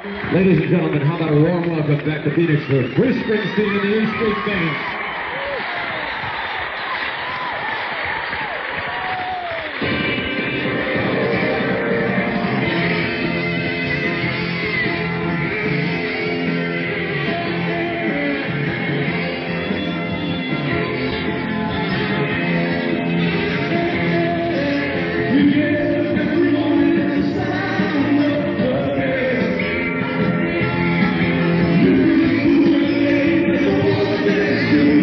Ladies and gentlemen, how about a warm welcome back to Phoenix for Bruce Springsteen and the E Street Band. You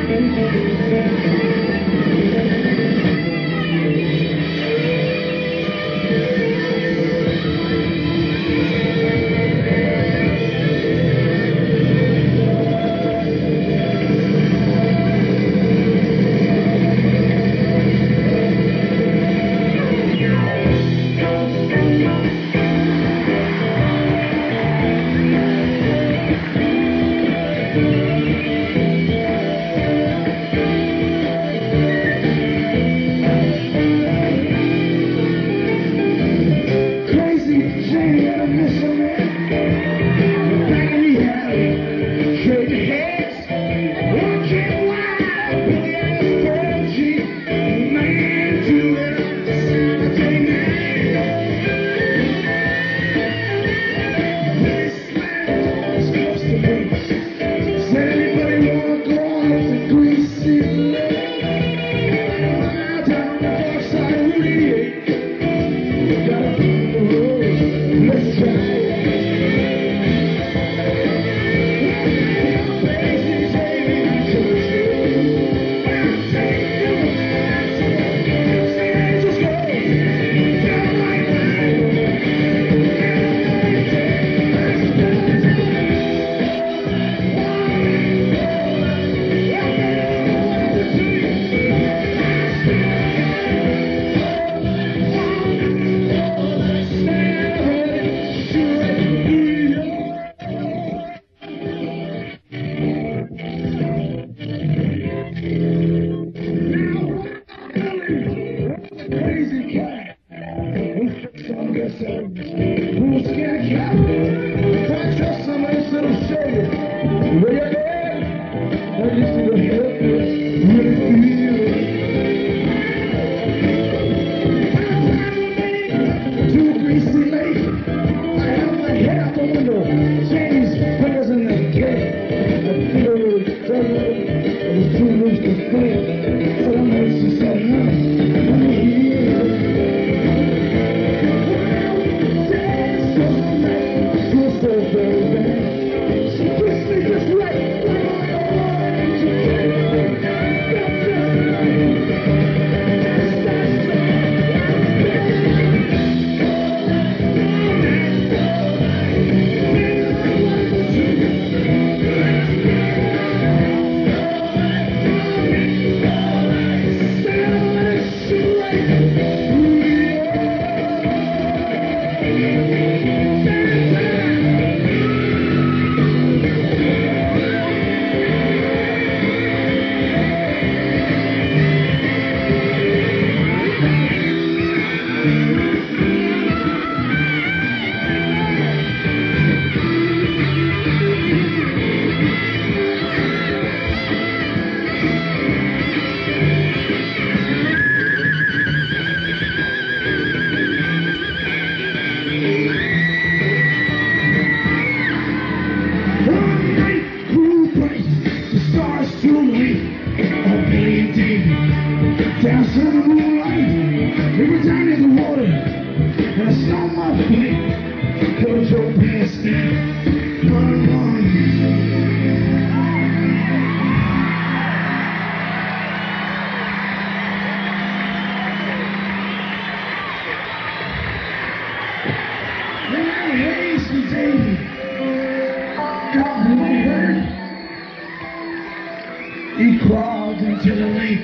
He crawled into the lake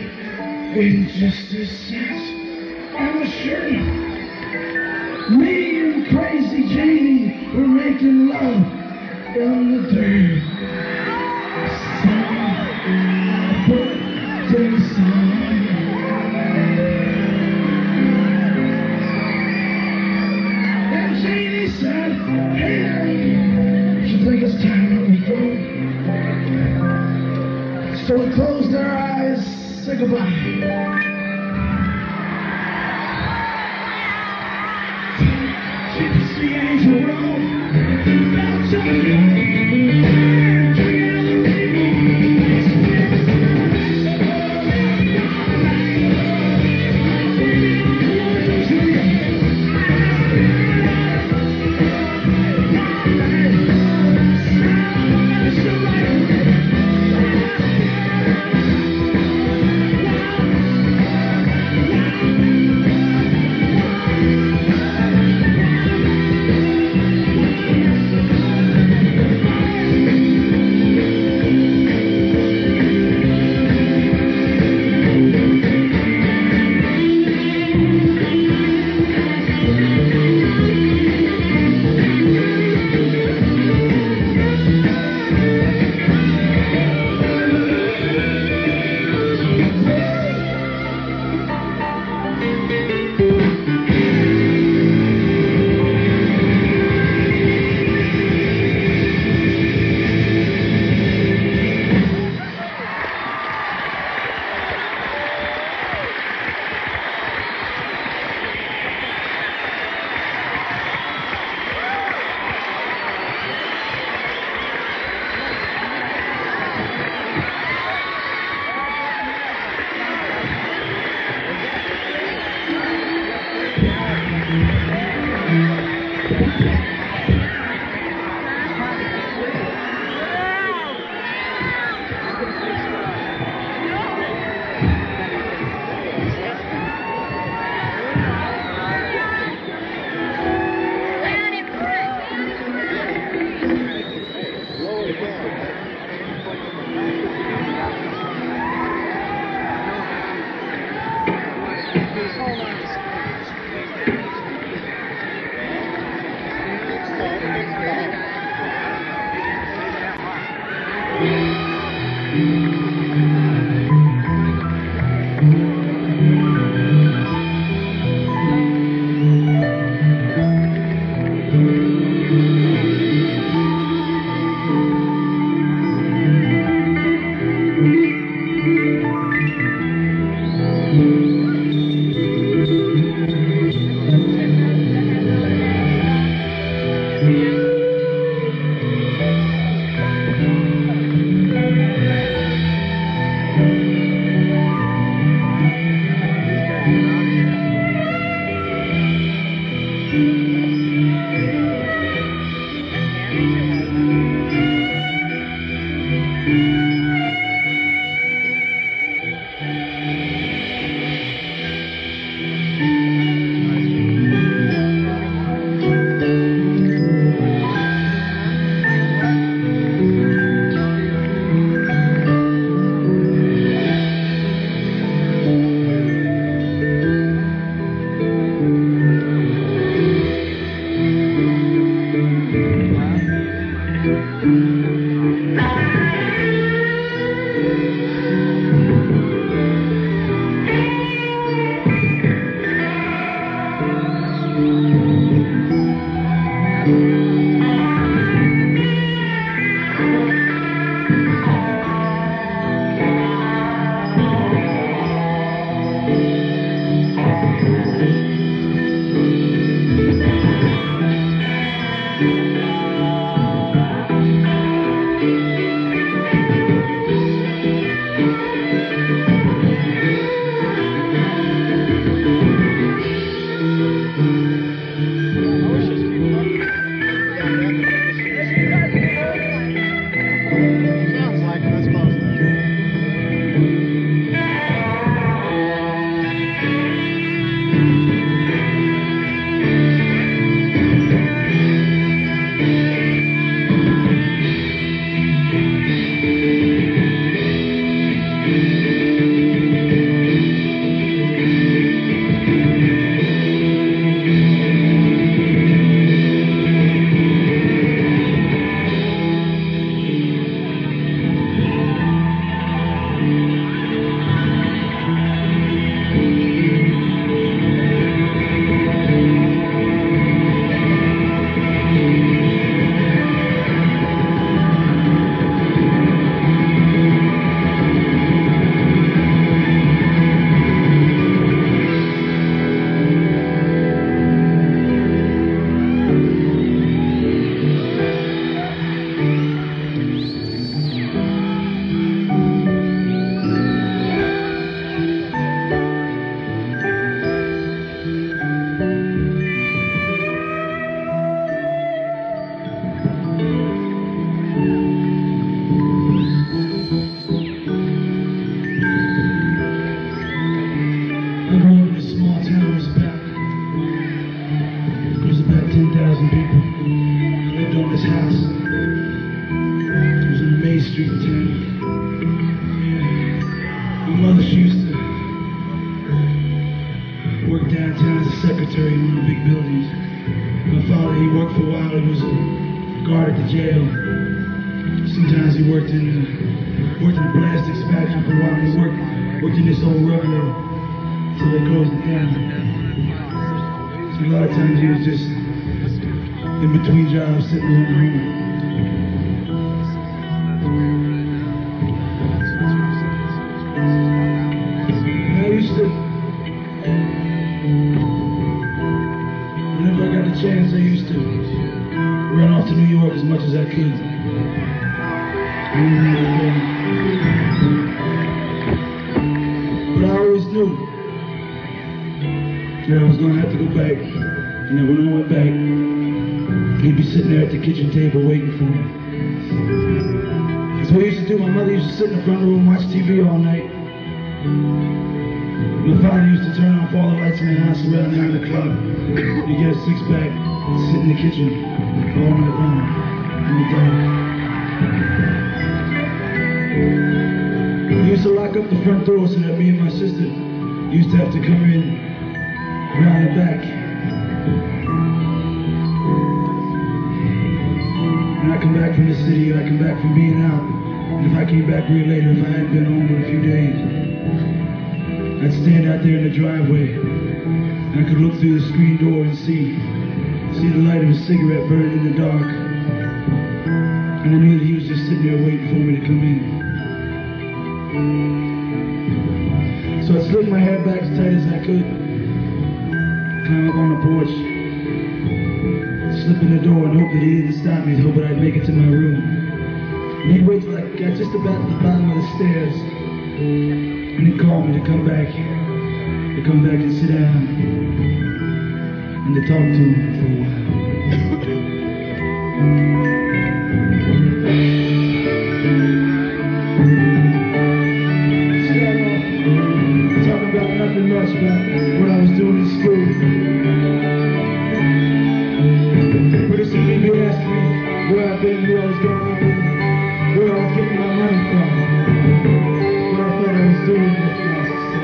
in just a sense and a shirt. Me and Crazy Janie were making love in the dirt. Birthday song. And Janie said, hey, you think it's time we go? So we closed our eyes, said goodbye. Gypsy angel roll, now turn secretary in one of the big buildings. My father, he worked for a while. He was a guard at the jail. Sometimes he worked in the plastics factory for a while. He worked in this old rubber mill until they closed it down. So a lot of times he was just in between jobs, sitting around home. Whenever I got the chance, I used to run off to New York as much as I could. But I always knew that I was going to have to go back. And then when I went back, he'd be sitting there at the kitchen table waiting for me. That's what I used to do. My mother used to sit in the front room and watch TV all night. My father used to turn off all the lights in the house around 9 o'clock. He'd get a six-pack, sit in the kitchen all night long in the dark. He used to lock up the front door so that me and my sister used to have to come in around the back. When I come back from the city, I come back from being out, and if I came back real later, if I hadn't been home in a few days, I'd stand out there in the driveway, and I could look through the screen door and see the light of a cigarette burning in the dark. And I knew that he was just sitting there waiting for me to come in. So I slid my hair back as tight as I could, climb up on the porch, slip in the door and hope that he didn't stop me, hope that I'd make it to my room. And he'd wait till I got just about to the bottom of the stairs, and he'd call me to come back and sit down, and to talk to him for a while. didn't knew I was going on where I was getting my money from. But I thought I was doing this for myself.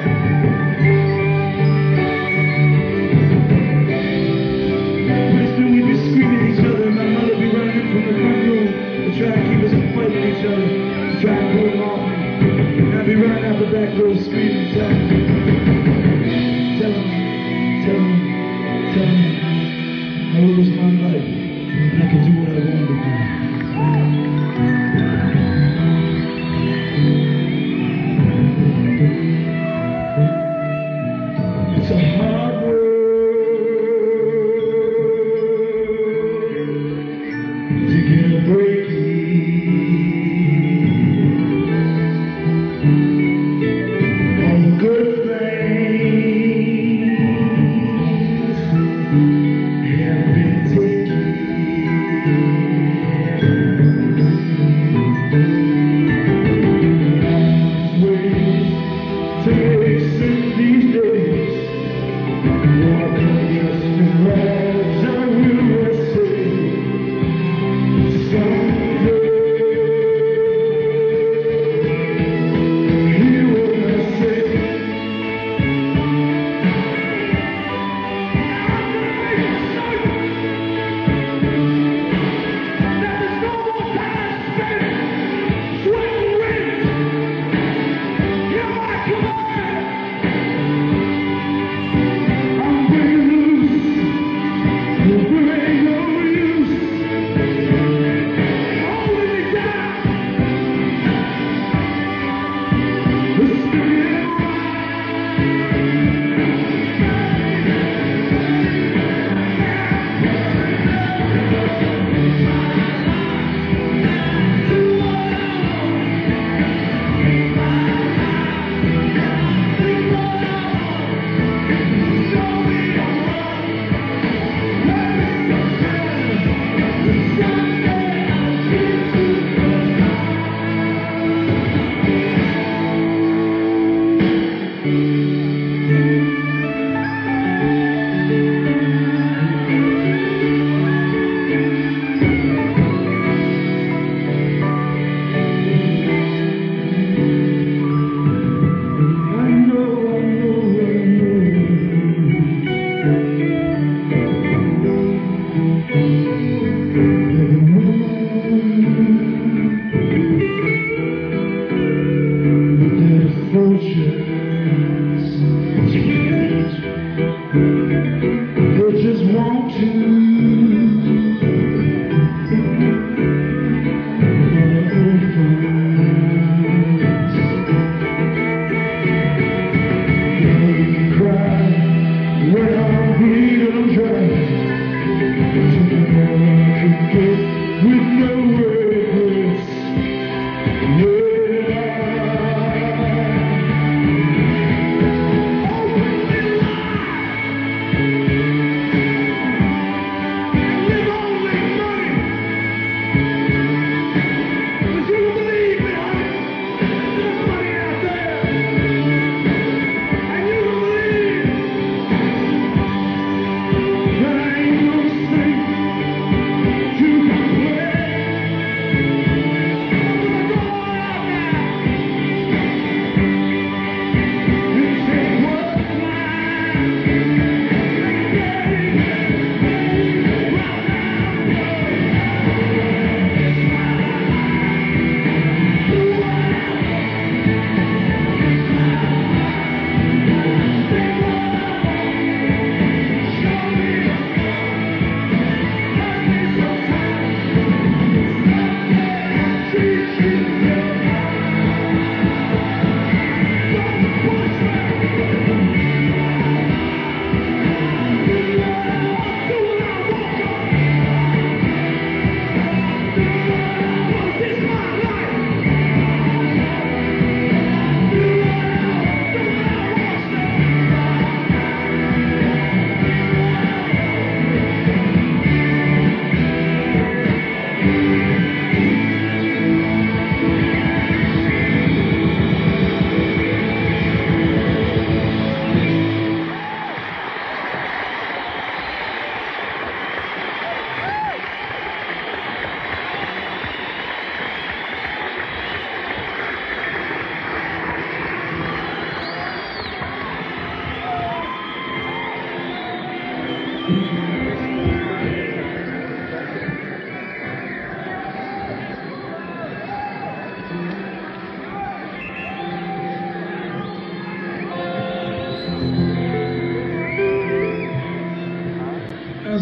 Pretty soon we'd be screaming at each other, and my mother would be running from the front room to try to keep us from fighting each other, to try and pull them off me. And I'd be running out the back door screaming, telling them, I was my life, and I could do what I wanted to do. It's a hard world to get a break in. All the good things have been taken. Facing these days, walking just in rags, I will say, some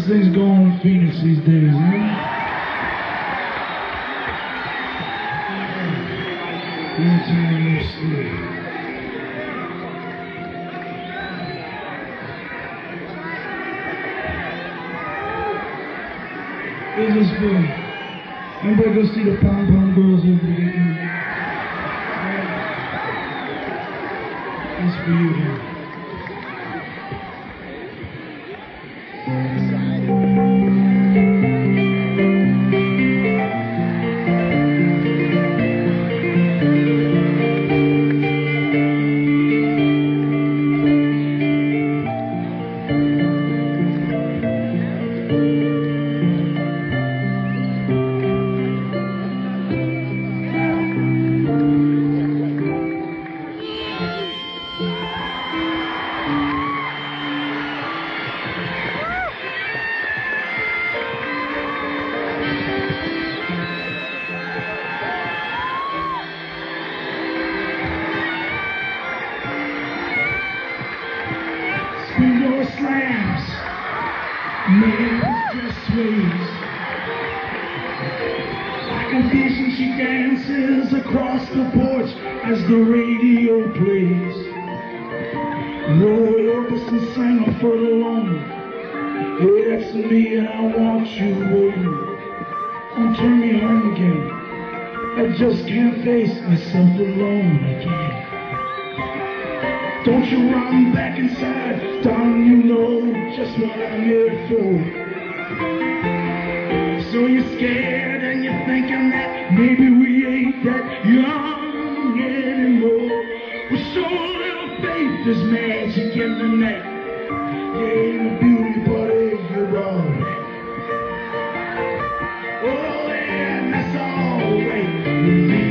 How's things going in Phoenix these days, man? Long time no see. Business boy. Everybody go see the Pom Pom Girls over there. That's for you, man. Spin your slams, man, just waves. Like a vision, she dances across the porch as the radio plays. Roy Orbison sang a further longer. Hey, that's me and I want you waiting. Don't turn me home again. I just can't face myself alone again. Don't you run back inside, darling, you know just what I'm here for. So you're scared and you're thinking that maybe we ain't that young anymore. Well, show a little faith, there's magic in the night. You ain't a beauty, but you're alright. Oh, and that's alright with me.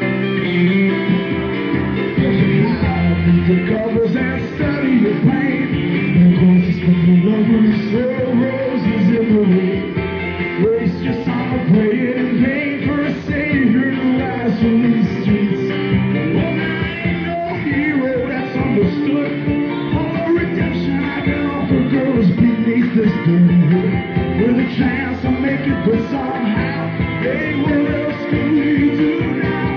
The covers and study your pain. Closest from the lovers, throw roses in the rain. Waste your summer praying in vain for a savior to rise from these streets. Well, I ain't no hero that's understood. All the redemption I can offer girls beneath this dirty hood. With a chance to make it good somehow. Hey, what else can we do now?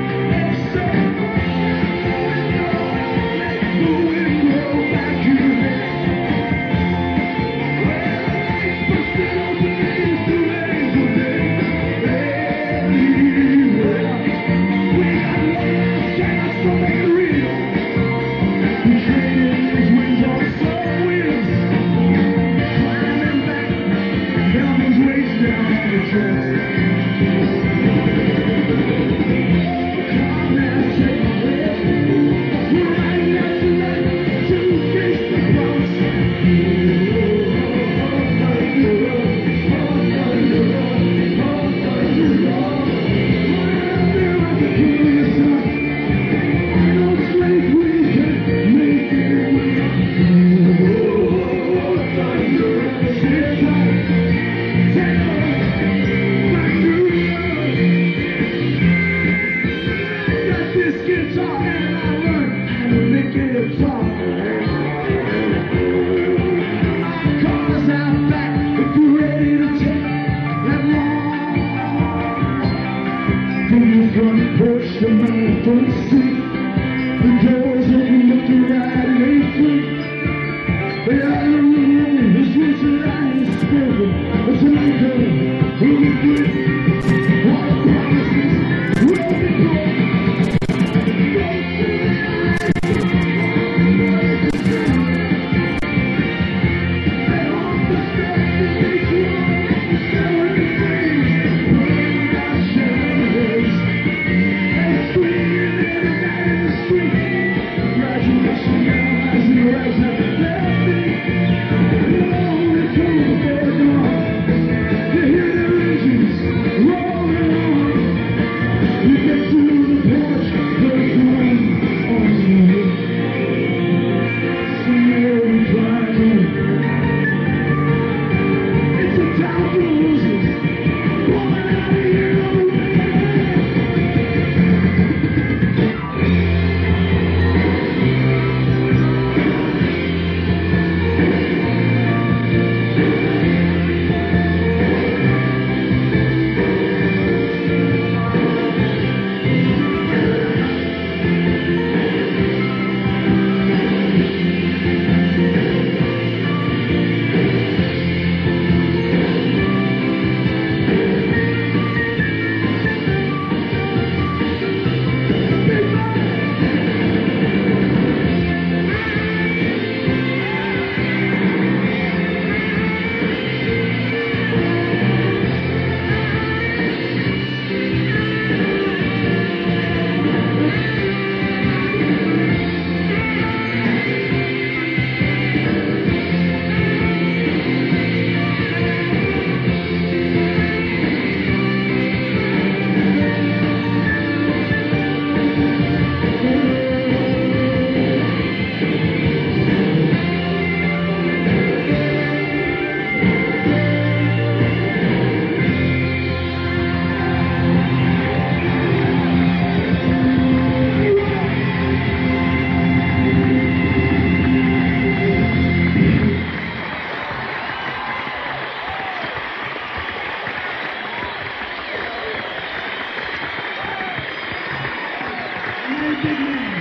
Push the man from the street. The doors open up to ride and ain't free. But I don't know this was that I ain't spoken. But tonight, girl, we'll be free. All the promises will be broken. They want the steps to make you stay with the things. Putting out shadows. Graduation now as the rise up. Let me know the cool boy gone. You hear the engines. a big man.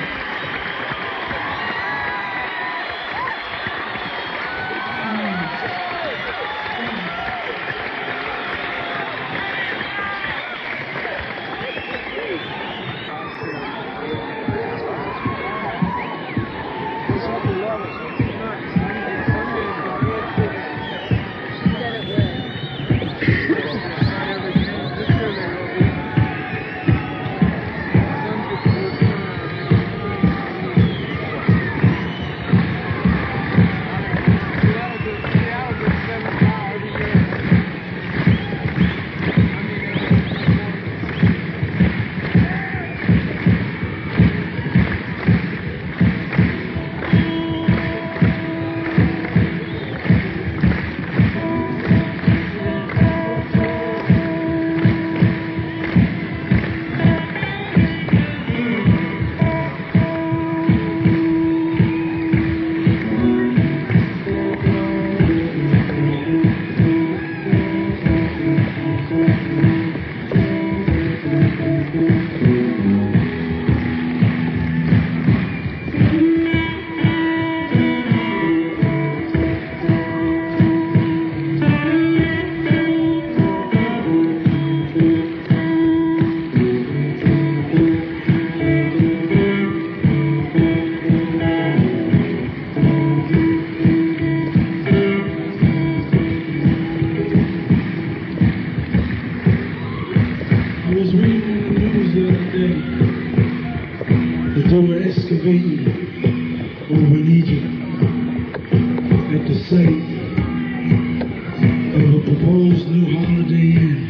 I was reading in the news the other day that they were excavating over in Egypt at the site of a proposed new Holiday Inn.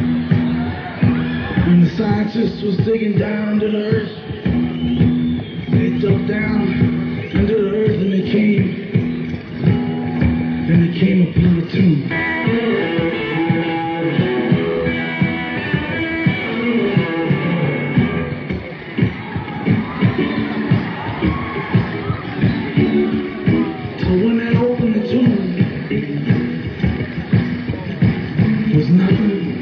When the scientists was digging down under the earth, they dug down under the earth and they came upon a tomb. When they opened the tomb, was nothing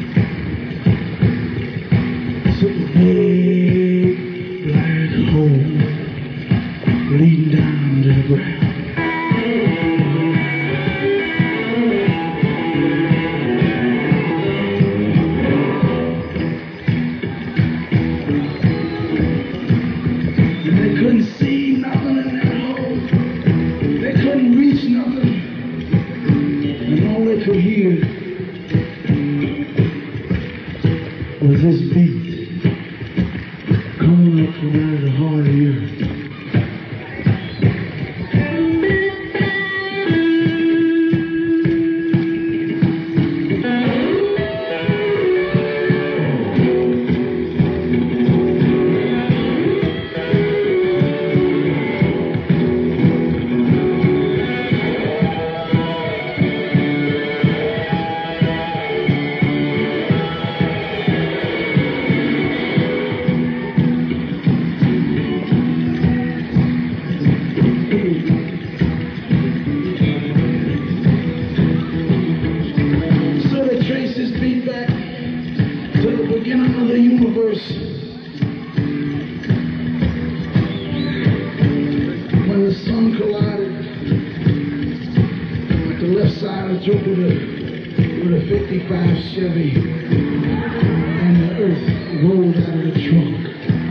except a big black hole leading down to the ground. And they couldn't see nothing in that hole. They couldn't reach nothing, and all they could hear was this beat coming up from out of the heart of the earth. Of the universe, when the sun collided with the left side of Jupiter with a 55 Chevy, and the earth rolled out of the trunk.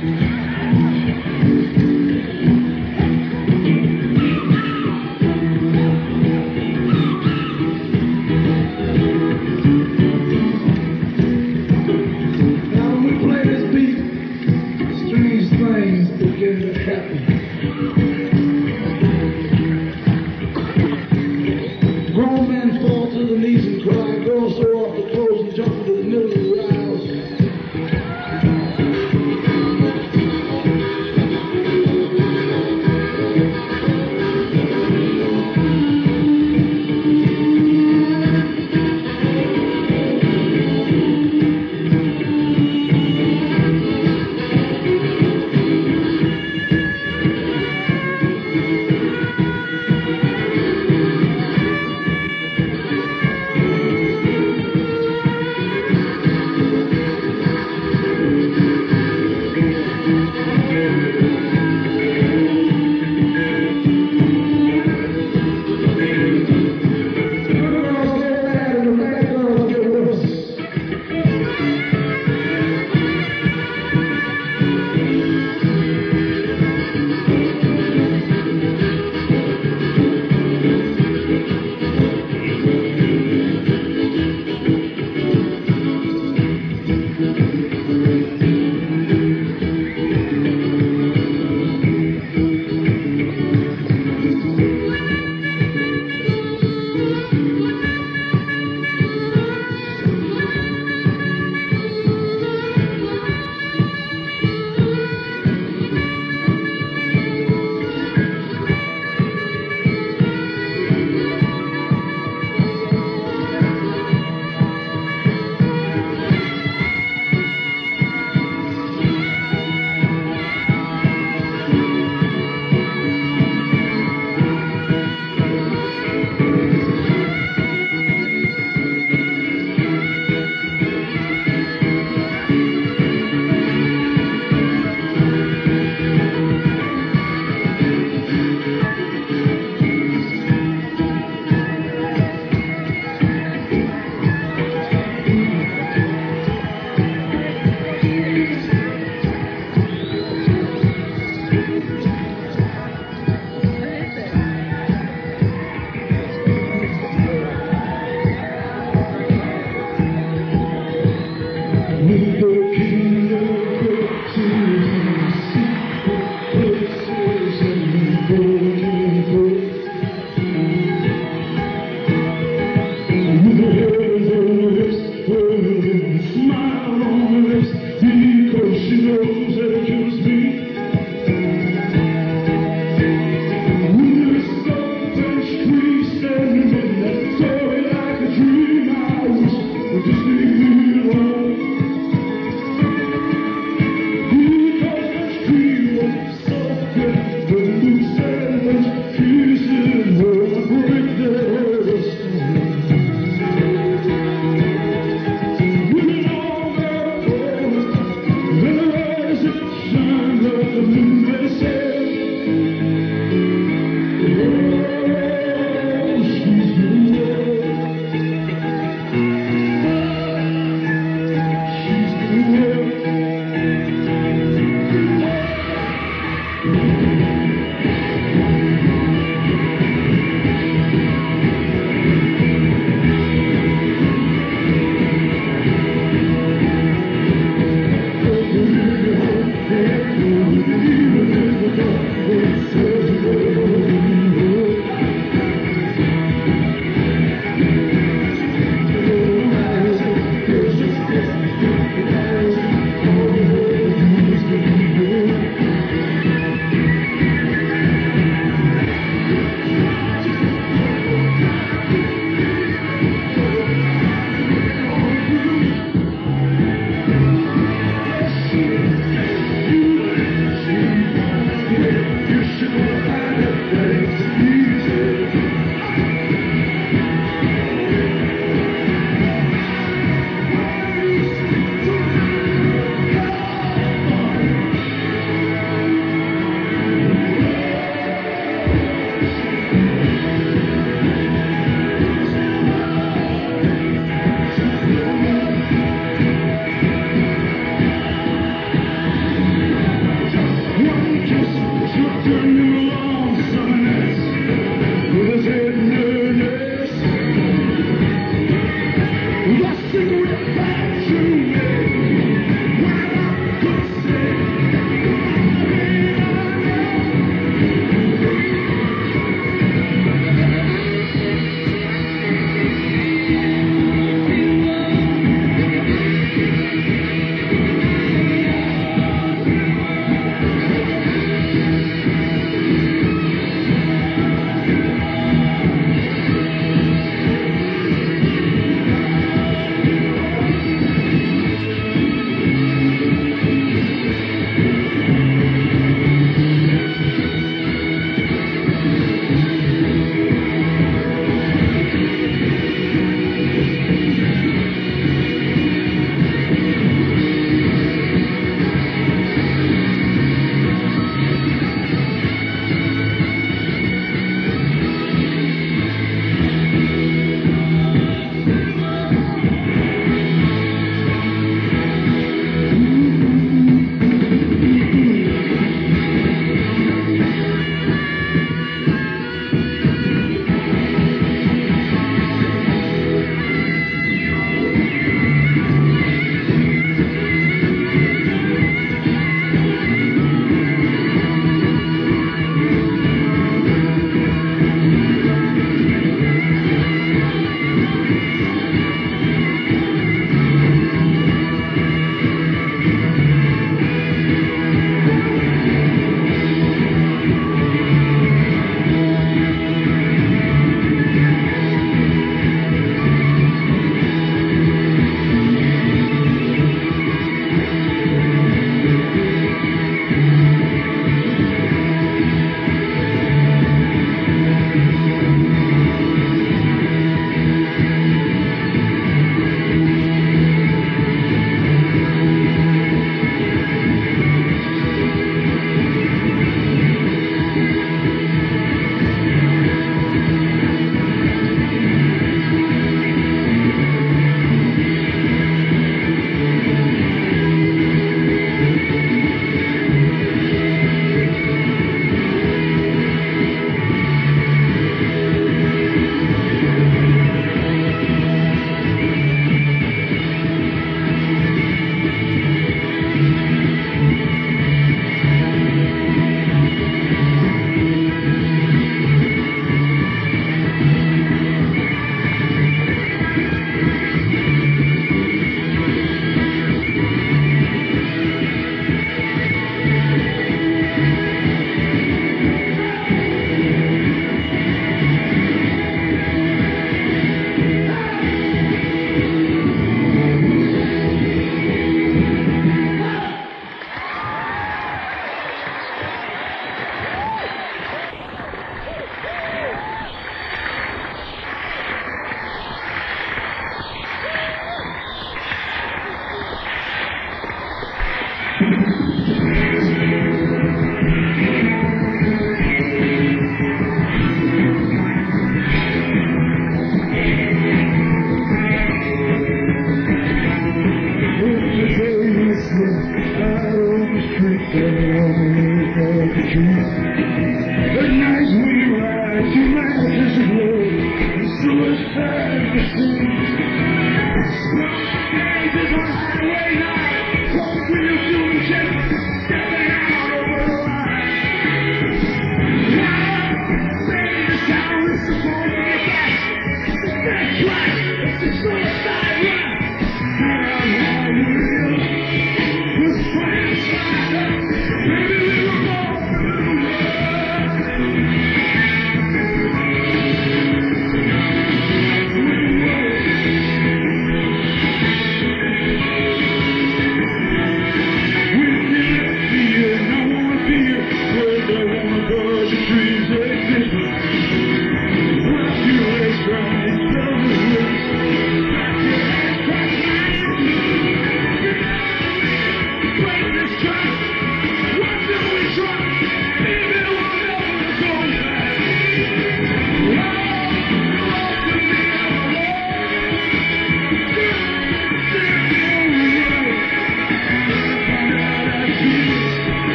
Begin to happen. Grown men fall to the knees and cry. Girls throw off the clothes and jump into the middle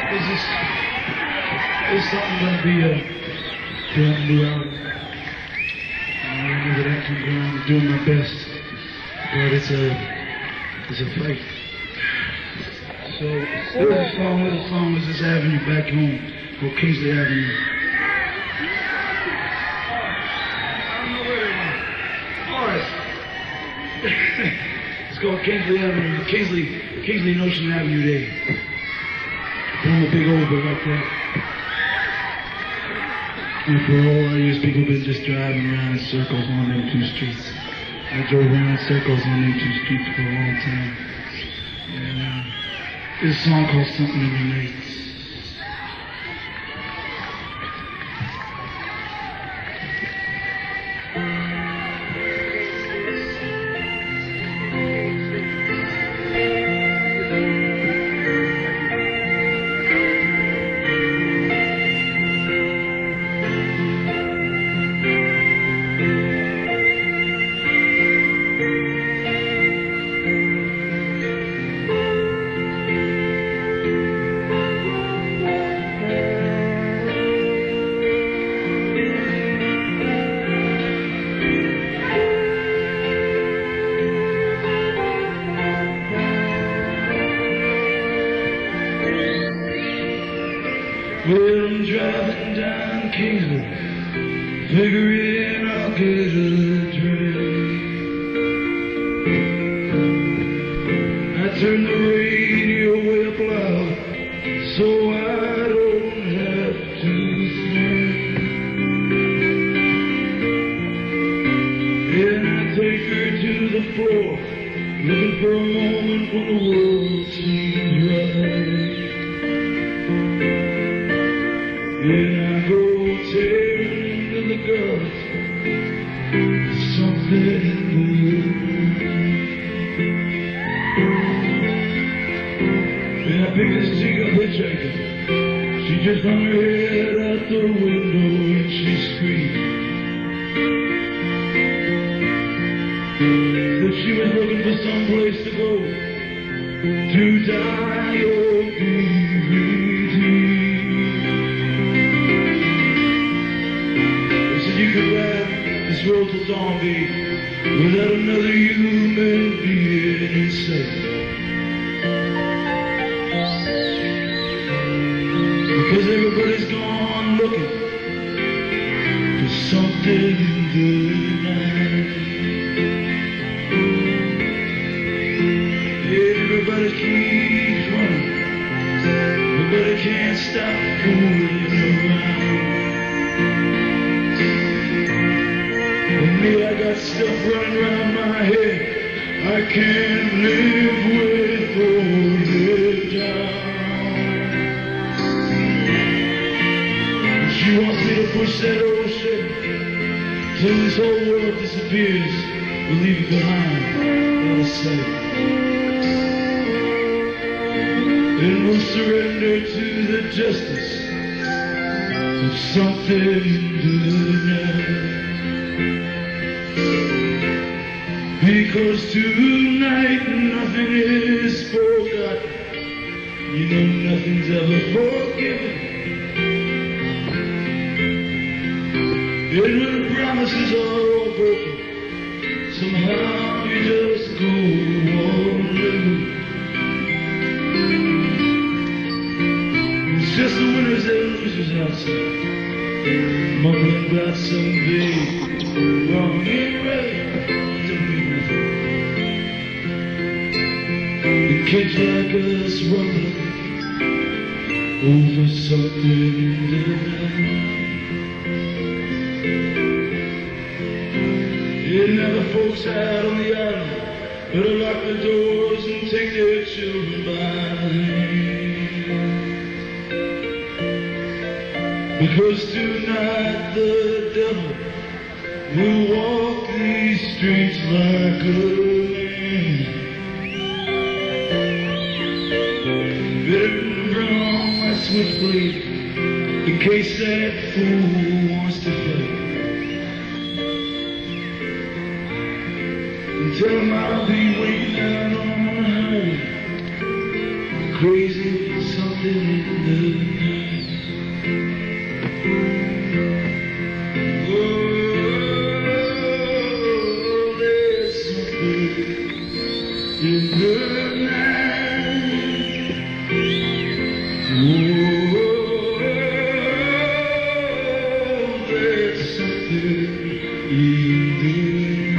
It's something gonna be a brand new album. Whenever that comes around, I'm doing my best, but it's a fight. So this song is this Avenue back home, or Kingsley Avenue. I don't know where they went. Forrest. It's called Kingsley Avenue. Kingsley Notion Avenue Day. Put on a big old bit like that. And for all our years, people been just driving around in circles on them two streets. I drove around in circles on them two streets for a long time. And this song called Something in the Night. Well, I'm driving down Kingsley, figuring I'll get a train. I turn the radio way up loud, so I don't have to think. And I take her to the floor, looking for a moment when the world seems right. And I go tearing into the guts. There's something in the air. And I pick this chick up, hitchhiker. She just hung her head out the window and she screamed. That she was looking for some place to go, to die or be redeemed. You could ride this road till dawn, babe, without another human being in sight. Because everybody's gone looking for something in the night. Everybody keeps running, nobody can't stop fooling around. And me, I got stuff running around my head. I can't live with or live down. And she wants me to push that old shit till this whole world disappears. We'll leave it behind, out of sight. And we'll surrender to the justice of something in the night. Because tonight nothing is forgotten. You know nothing's ever forgiven. And when the promises are all broken, somehow you just go on living. It's just the winners and losers outside, mumbling about some big wrong and right. The kids like us rumbling over something in the night. And now the folks out on the island better lock the doors and take their children by the hand. Because tonight the devil will walk these streets like a man. Better run on my switchblade in case that fool wants to fight. And tell him I'll be waiting out on the highway, crazy something in the there's something in the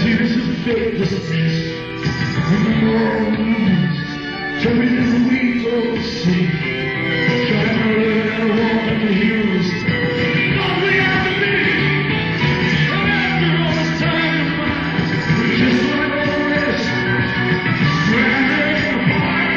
tears of faithlessness and the mornings jumping in the weeds of the sea, trying to learn how to walk on the hills of reality. And after all this time, we're just like all the rest, stranded apart.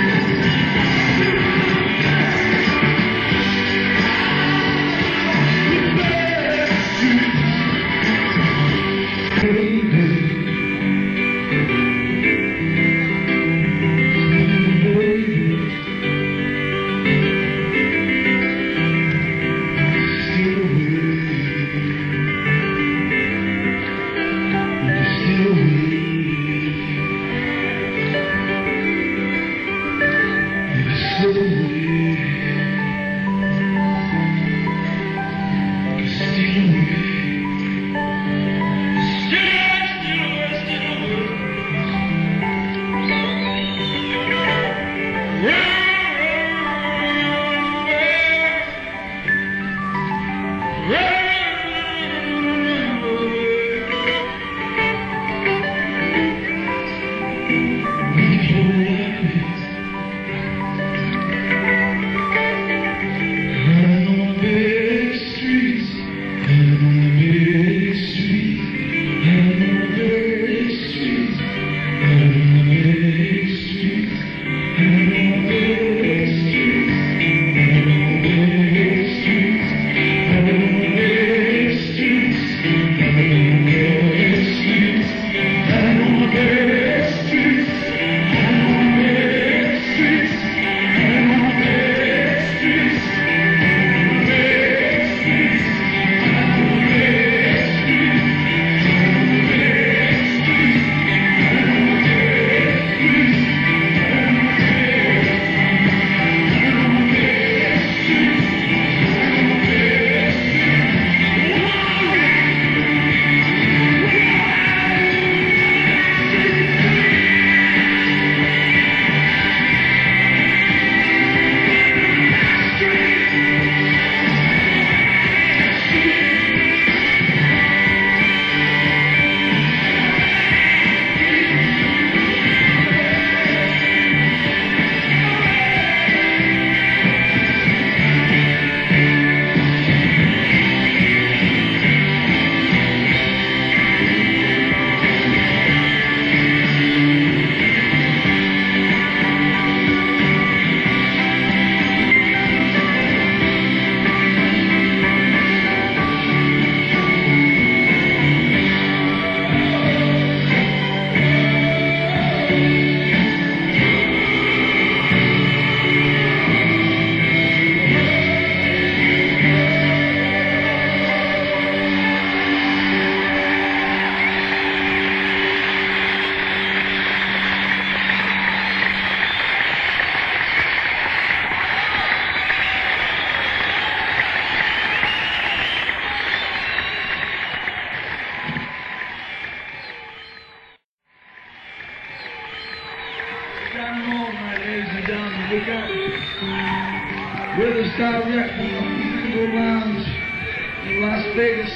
Brothers Direct Bingo Lounge in Las Vegas.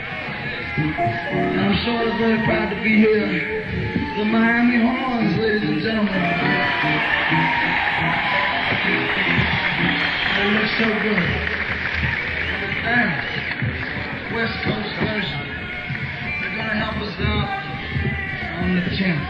And I'm sort of very proud to be here. The Miami Horns, ladies and gentlemen. They look so good. And West Coast version. They're going to help us out on the 10th.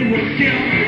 will kill me.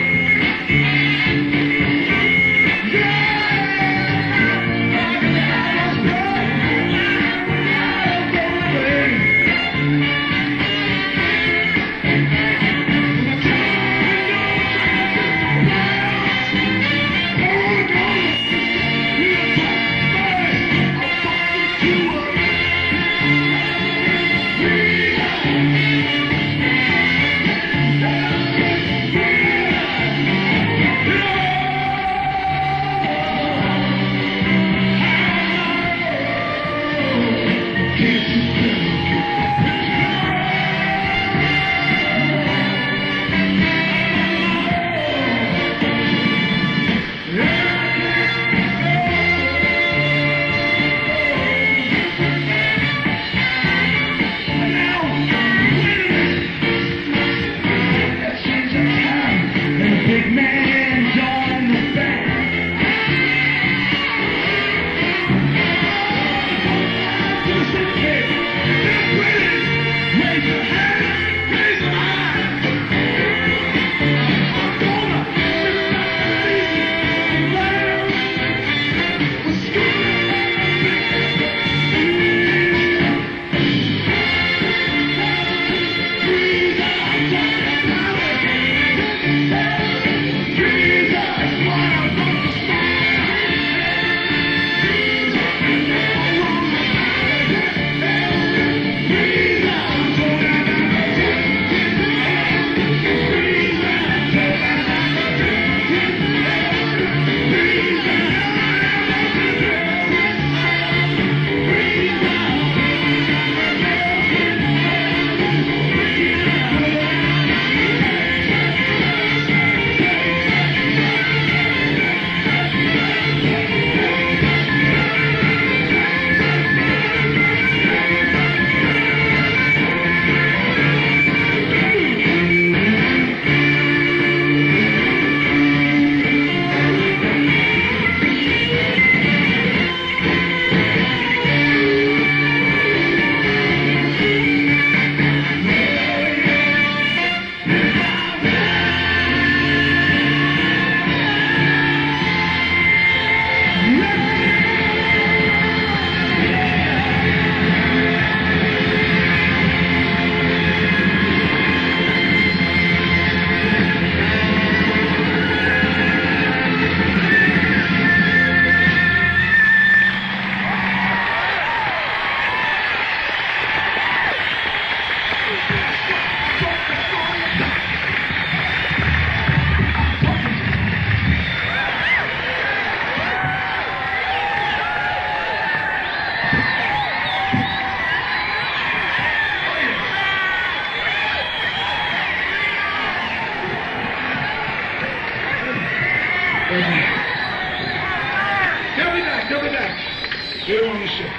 Tell me back. Get on the ship.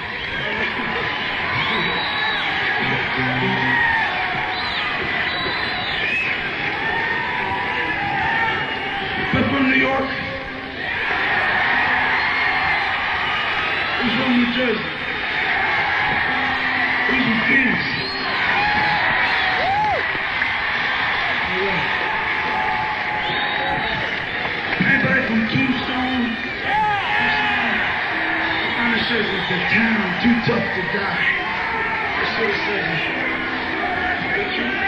I'm from New York. He's from New Jersey. He's from Phoenix. Anybody from Tombstone? It says it's the town too tough to die. That's what it says. That's right.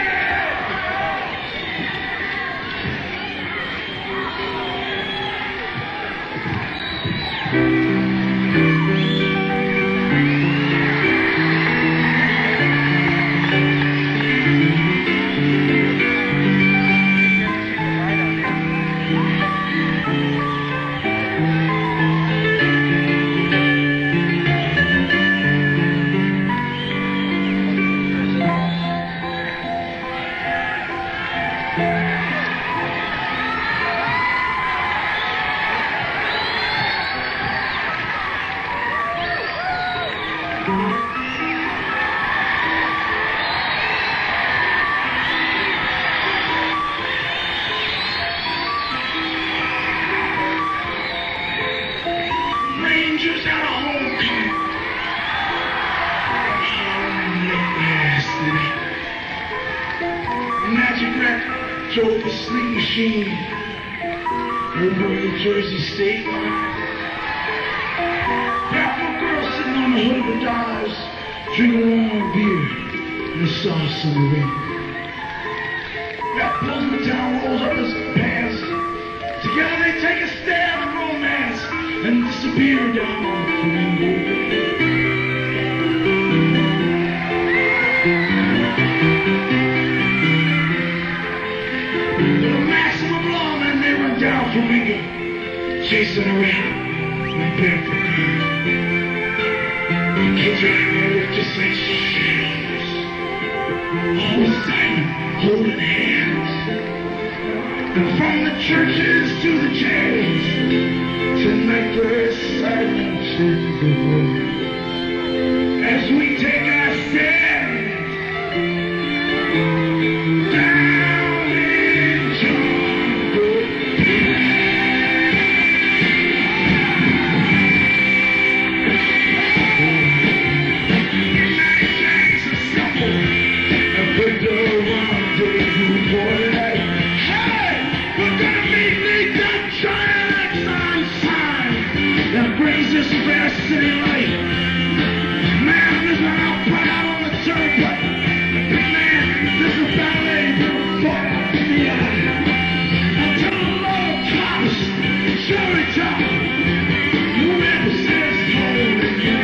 Rangers out of homecoming. Magic Rat, so the sleep machine over in Jersey State line. That little girl sitting on the hood of the Dodge, drinking warm beer in a soft summer rain. That Pilsner town rolls up his pants. Together they take a stab at romance and disappear down on the Flamingo. With a maximum law, man, they run down Flamingo, chasing around in a barefoot car. The kids are out there just like shadows, always silent, holding hands. And from the churches to the jails, tonight there is silence in the road as we take our stand down in jungle. United States assemble and put the rendezvous for tonight. We're gonna meet the giant sign that brings this vast city light. Man, there's an outcrowd on the turnpike. Big man, there's a ballet bought up in the eye. I'll tell the low cops, cherry top, who represents holding you.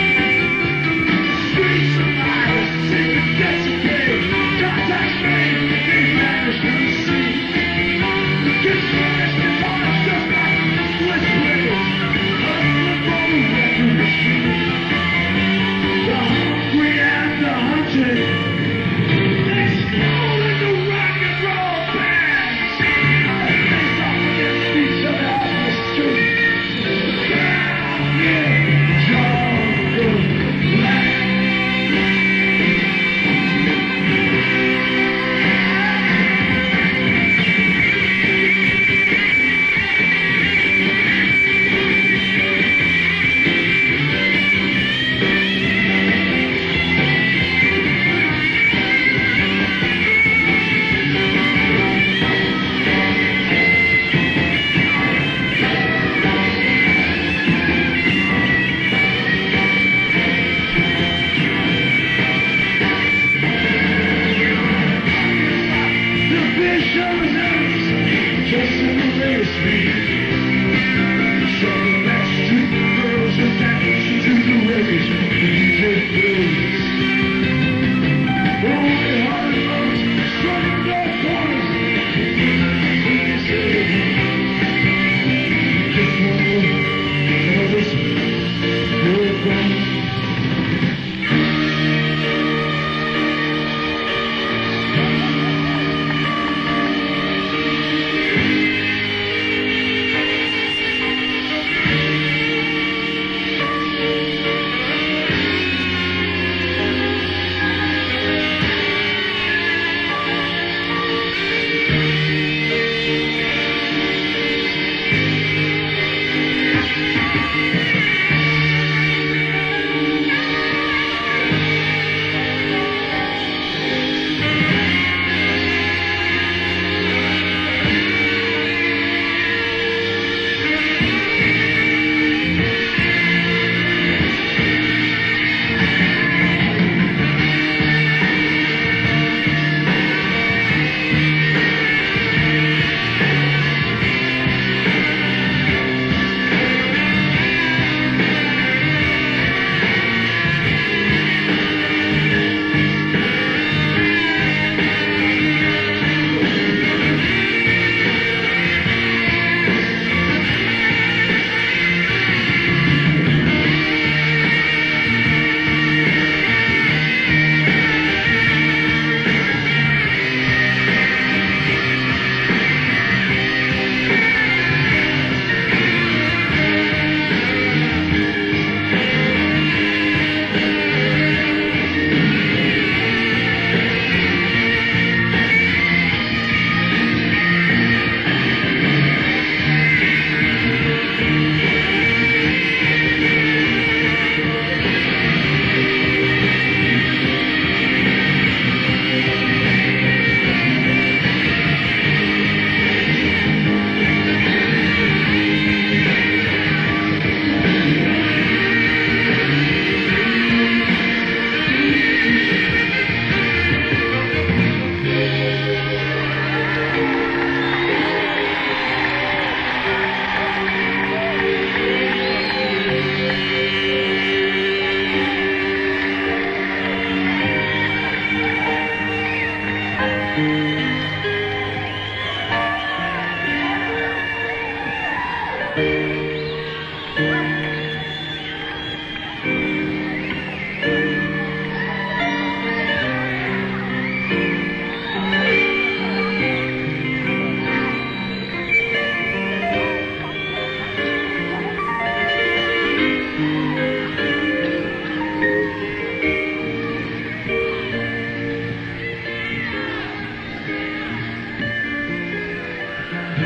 Street survivors, secret desecrated, contact made, they vanish from the sea. Get smashed and hard just like switchblades on the bone record machine. The hungry and the hunted, they stroll into rock and roll bands.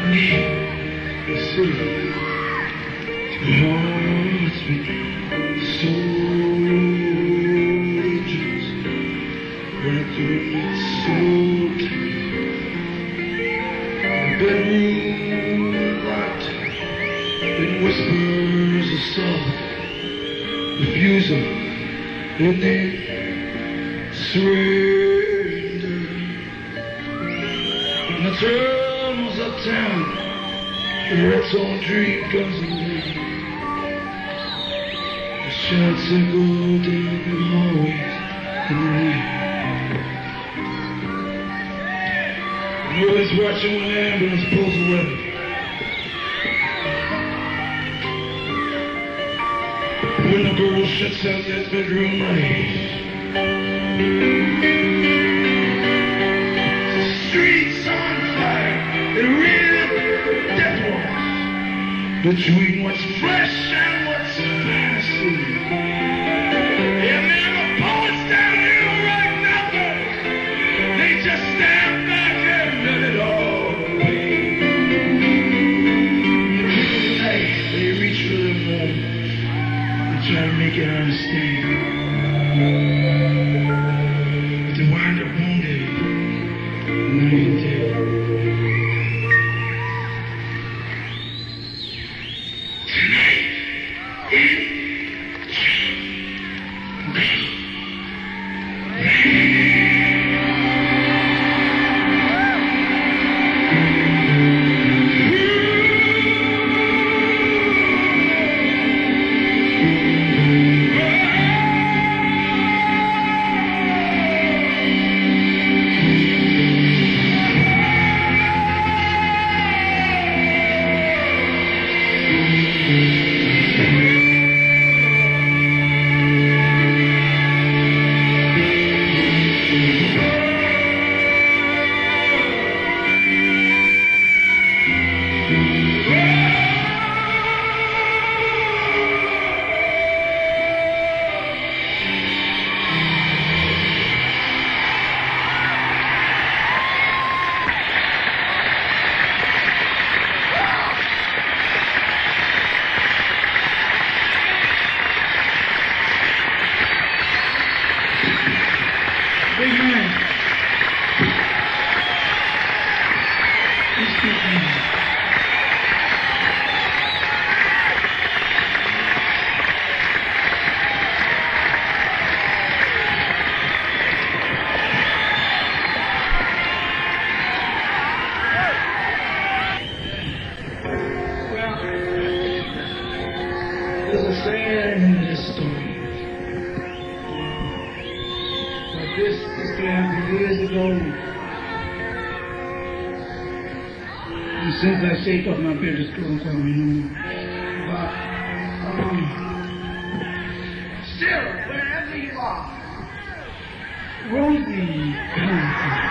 Yes, sir. Hearts beat, soldiers right through me, so bedroom locked in whispers of soft refusal, and then surrender. When the tunnels uptown, the rats on dream comes away. The shots echo down the hallways in the rain. Nobody's watching when the ambulance pulls away. When the girl shuts out that bedroom light, the streets on fire, and real death walks between what's flesh and what's fantasy. And then the poets down here don't write nothing. They just stand back and let it all be. Tonight they reach for their phone. Try to make it understand, but they wind up wounded, and not even dead. Tonight, big man. He's big man. Well, there's a sad end to this story. This happened years ago. And since I shake up my business, don't tell me no more. But, Sarah, wherever you are, Rosie comes.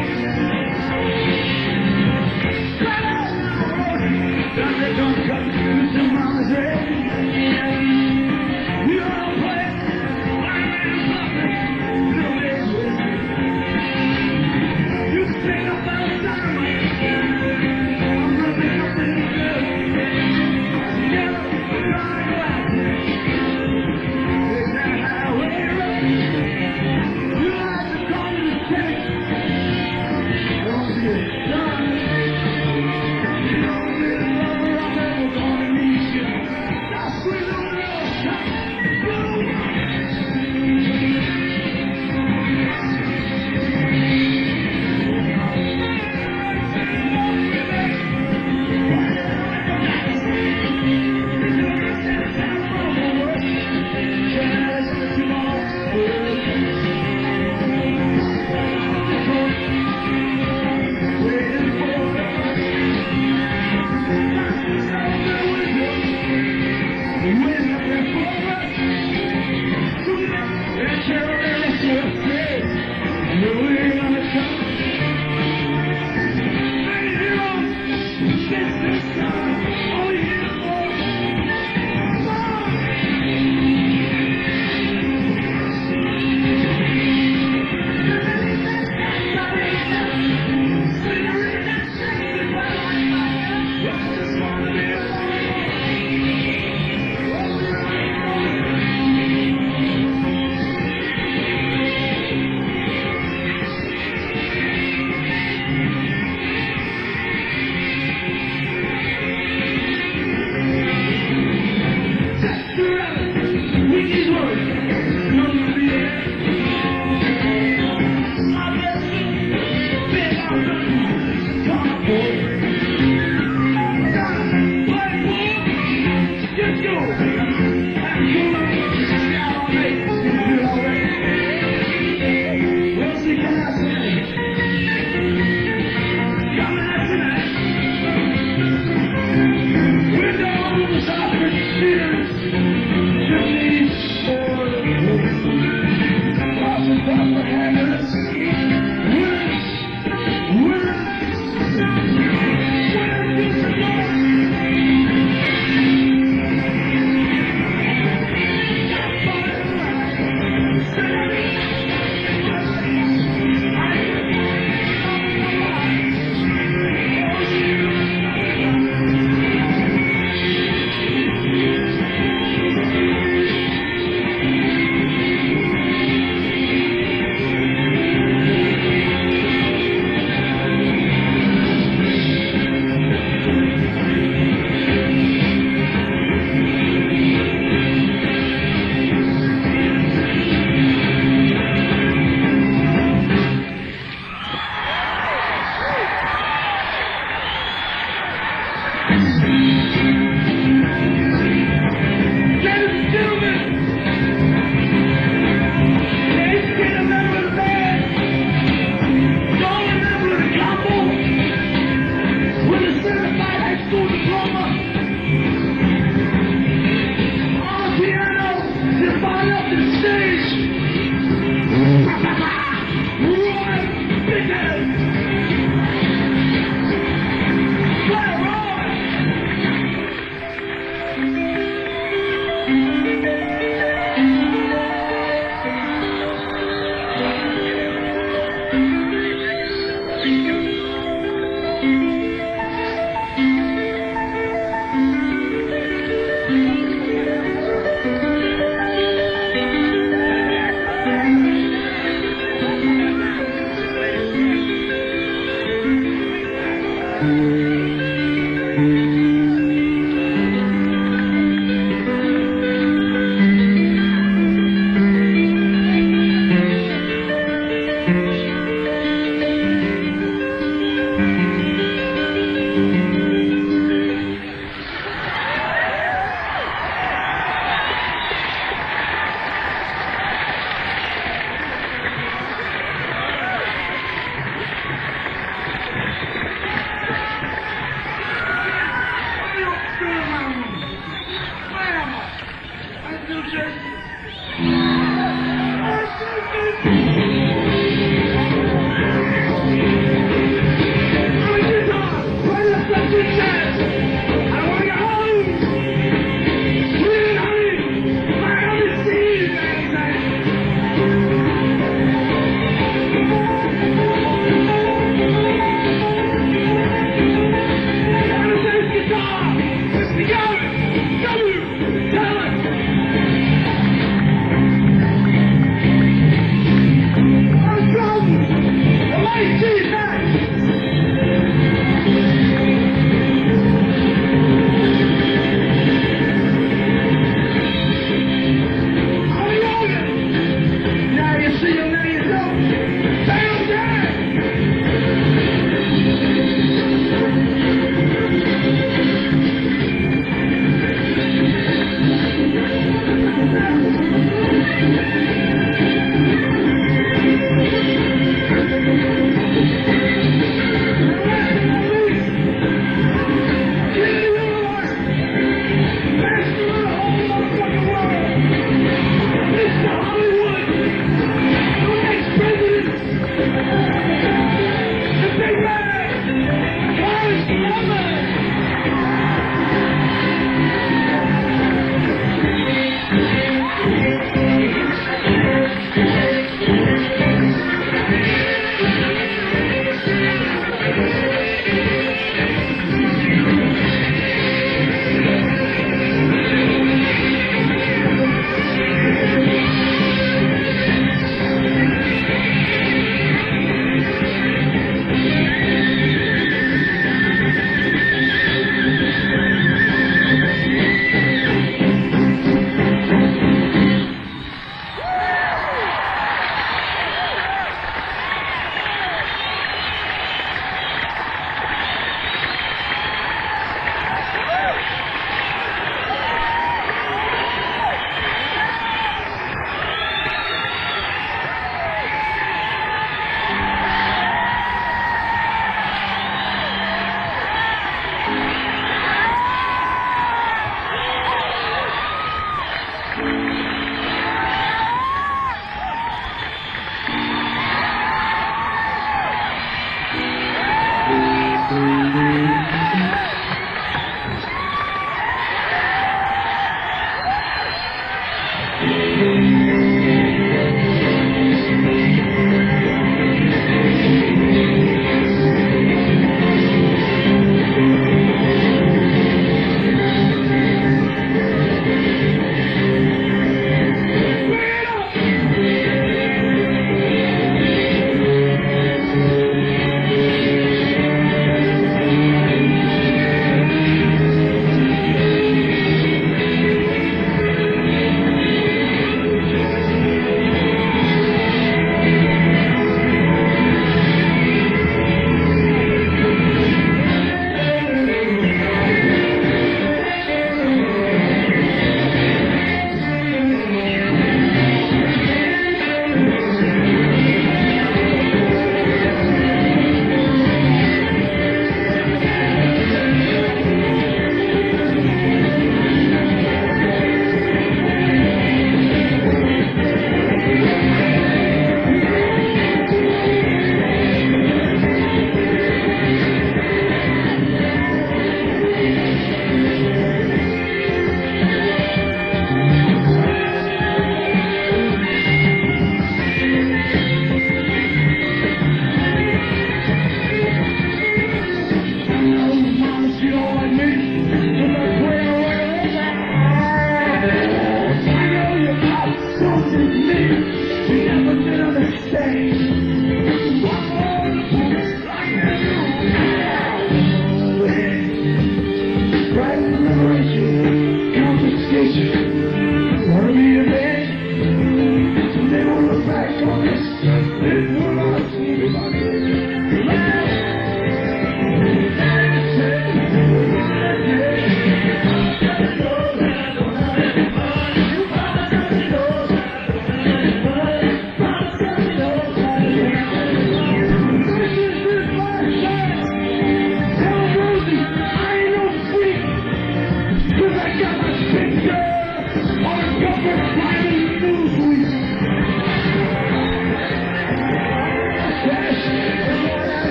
Don't cut.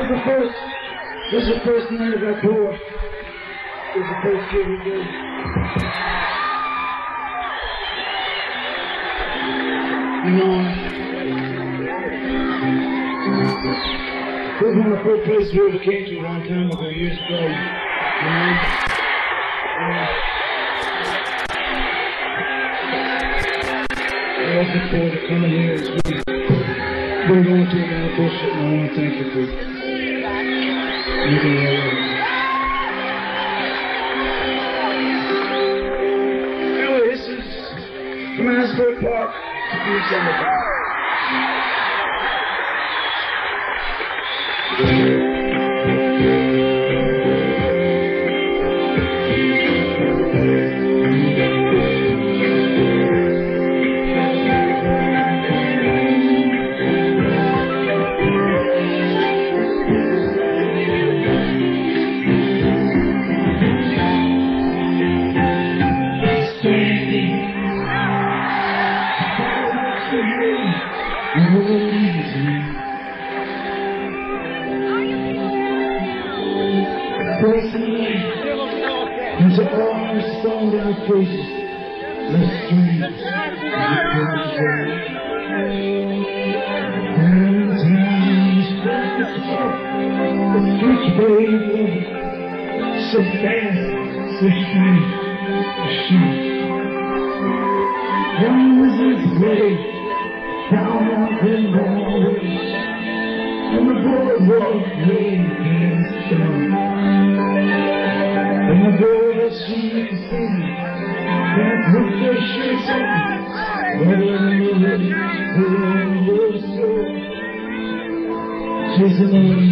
This is the first night of our tour. This is the first year we did. You know, this is one of the first places we ever came to a long time ago, years ago. You know? I look forward to coming here as we've been going through a lot of bullshit, and I want to thank you for making it all right. Anyway, this is from Asbury Park. Into all our stoned out faces, the streets, and times, the streets brave, so fast, so straight, so sharp. Young wizards play down out in Broadway, and the boardwalk lay against dawn. And the girls she can see that put their shirts on, she's an old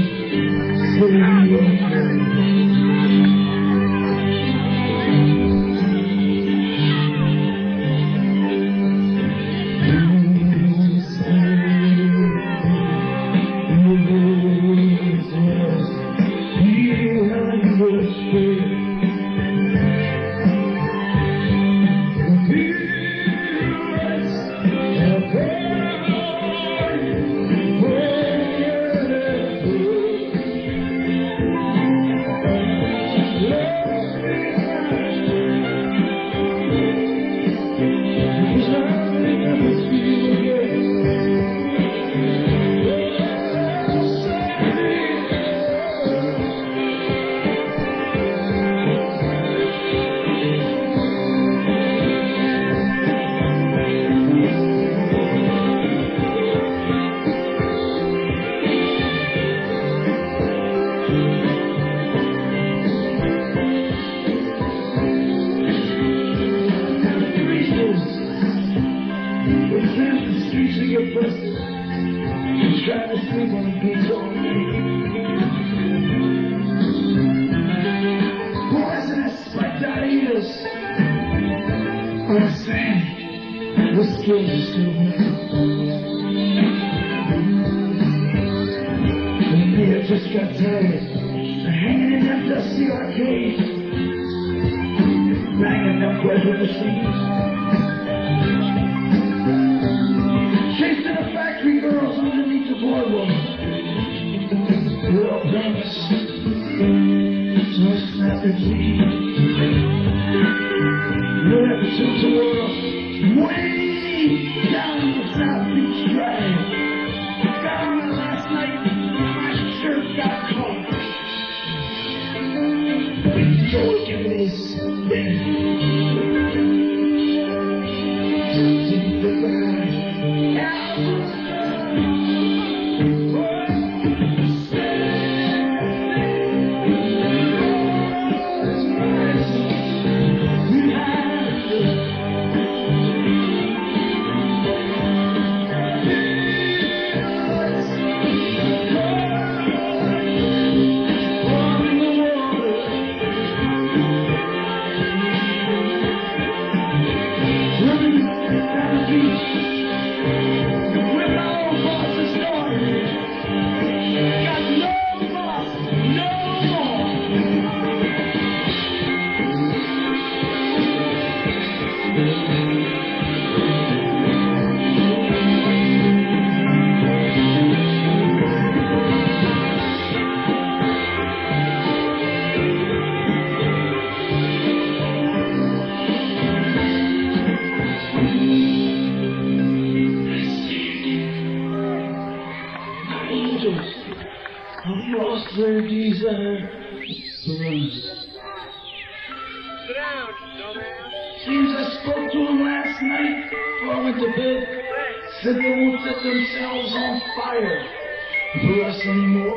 Seems I spoke to him last night before I went to bed. Said they won't set themselves on fire for us anymore.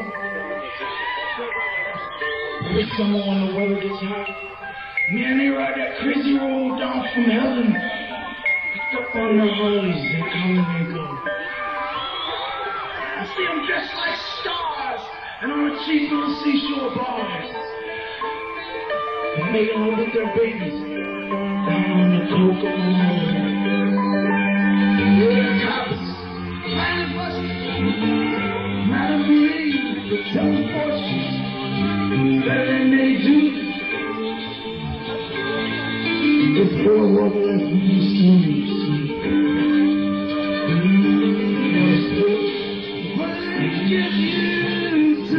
Every summer when the weather gets hot, man, they ride that crazy road down from heaven. Picked up on their Harleys, they come and they go. I see them dressed like stars and on a cheap little seashore bars. And making love with their babies down on the Kokomo. Yeah, cops, Planet Buster, Madame Marie, the telling fortunes better than they do. The poor woman from the streets. What did it get you to?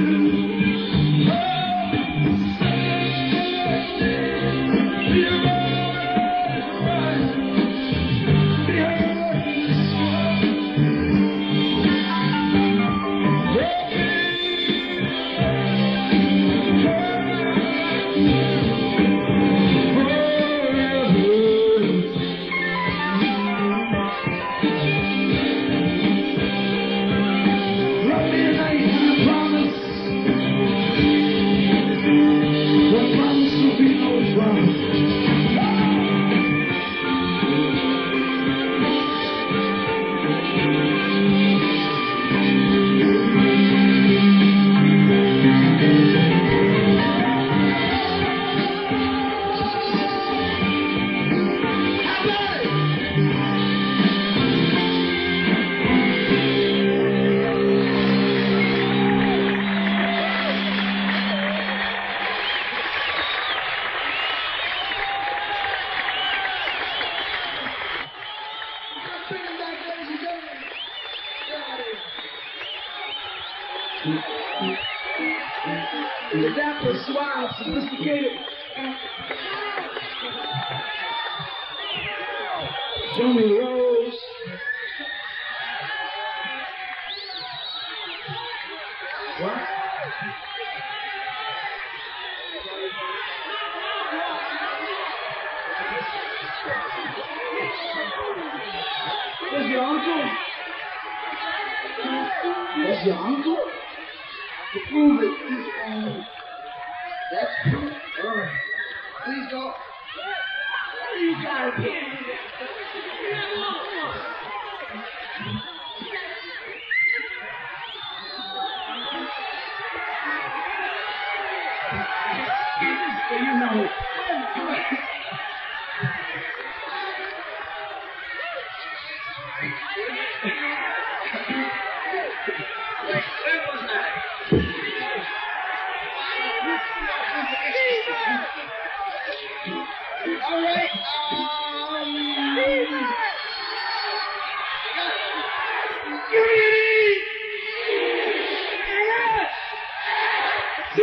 The dapper, suave, sophisticated. Show me Rose. What? Where's your uncle? That's your uncle? To prove it, that's proof. All right. Please go. What do you got here? You know. All right. Give me an E. T.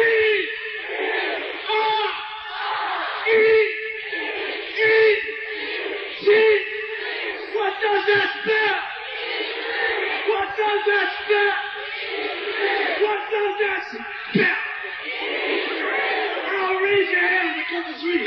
What does that spell? What does that spell? What does that spell? I'll raise your hand because it's real.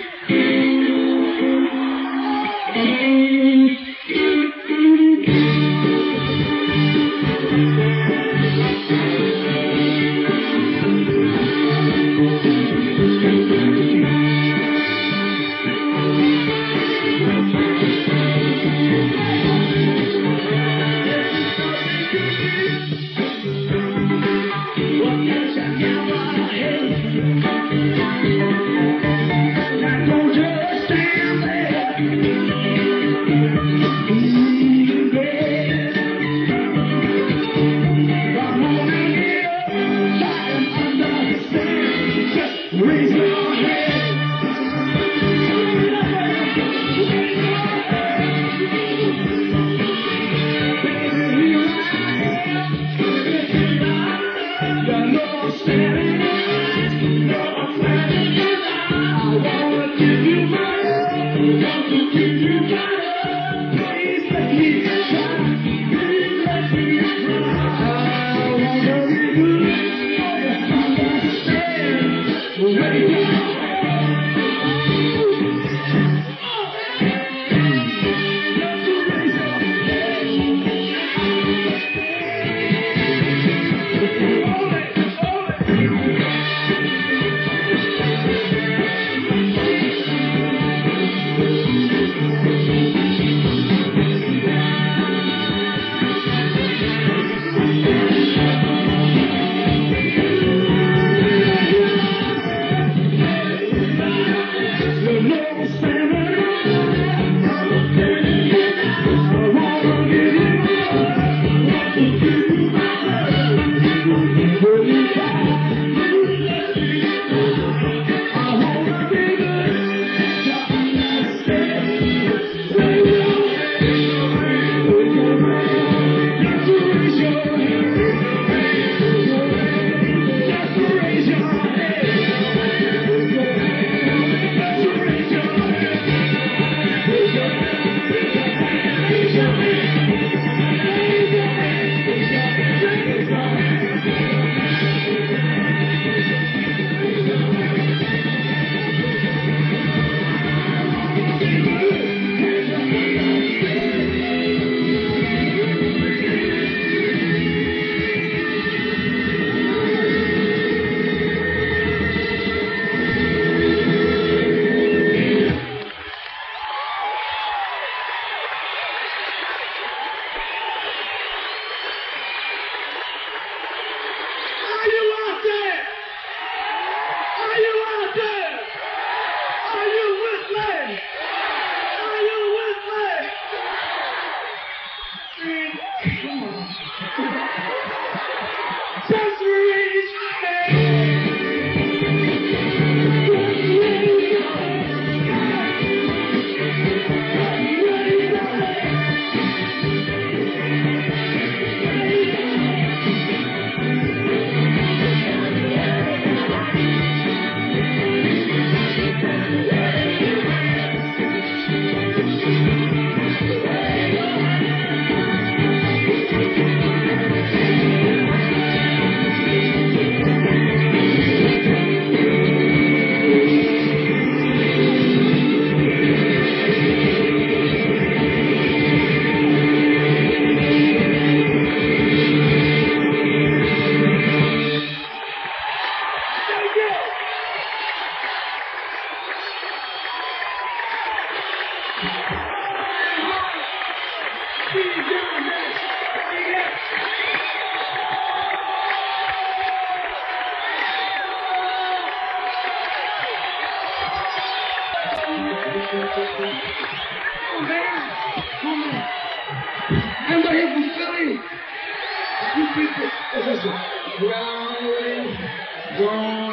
Everybody here from Philly? You people, what's this one? Growling, gone,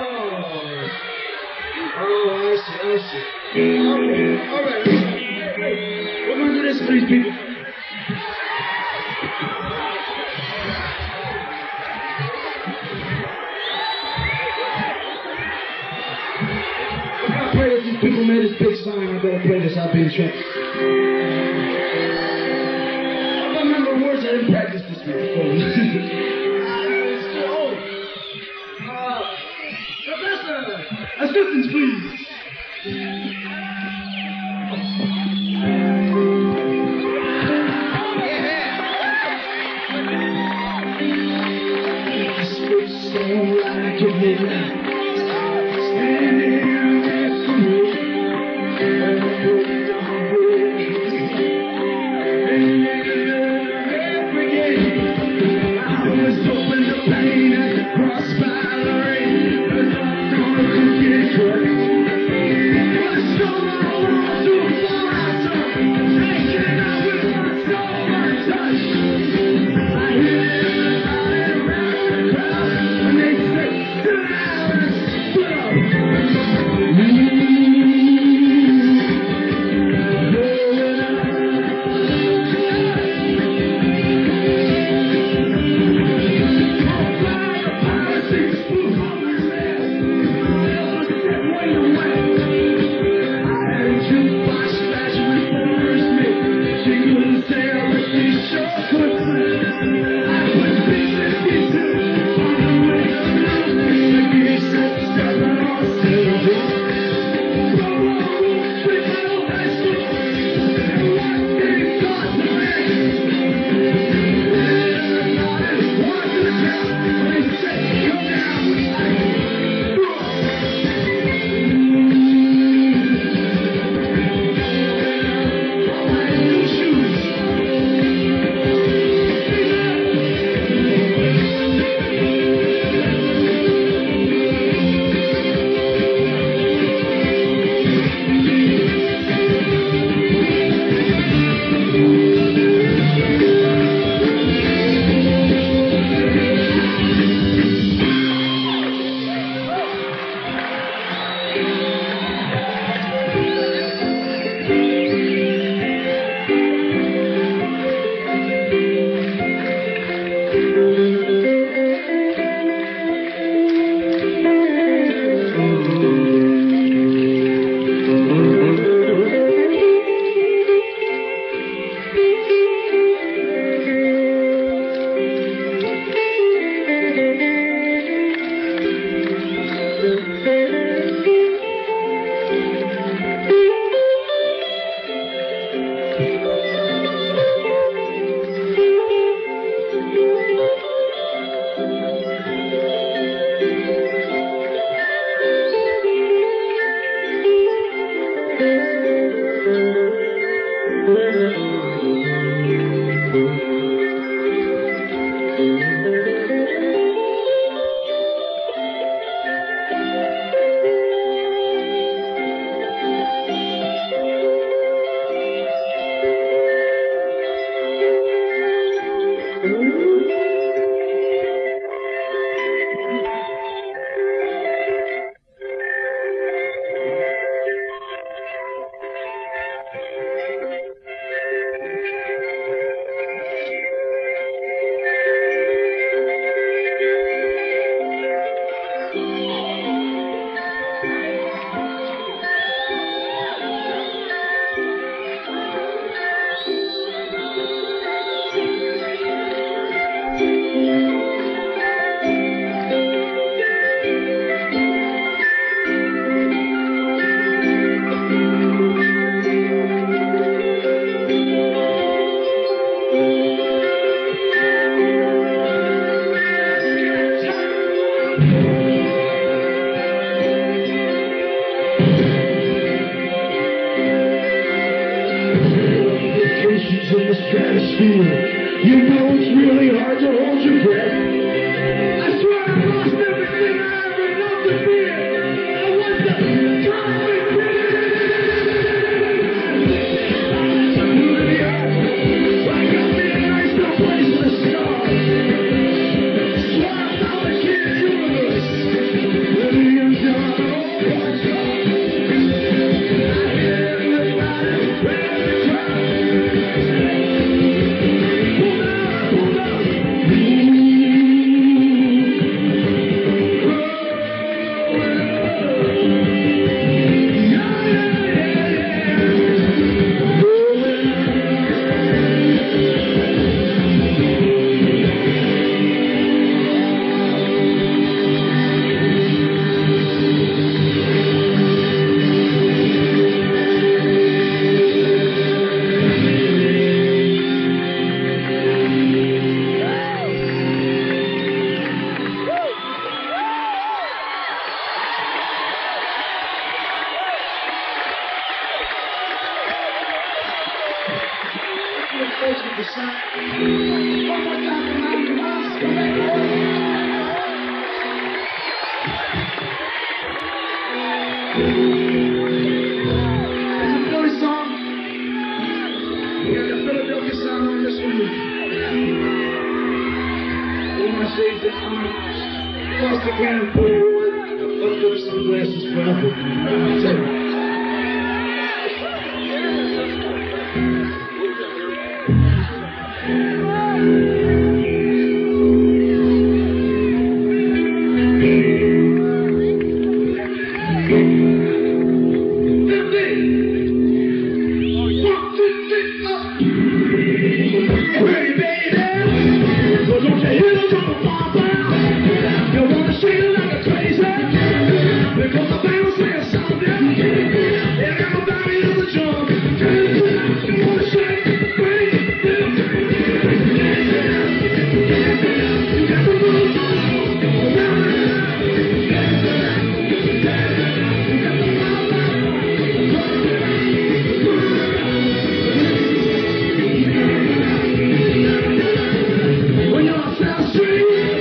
oh, I see. All right. We're gonna do this for these people. I pray that these people made this big sign. I better play this. I'll be in trouble. I remember words I didn't practice this before. Assistance, please. So like a midnight, standing next to me, and I was hoping the pain at the crossfire rain, but I'm gonna get in the stratosphere. You know it's really hard to hold your breath. I swear I lost everything I ever loved to be. I was the perfect man. Like a midnight, no place to start. So I found a kid universe. Living in John Park's heart. I hear everybody ready to cry. Pull down. When you're on South Street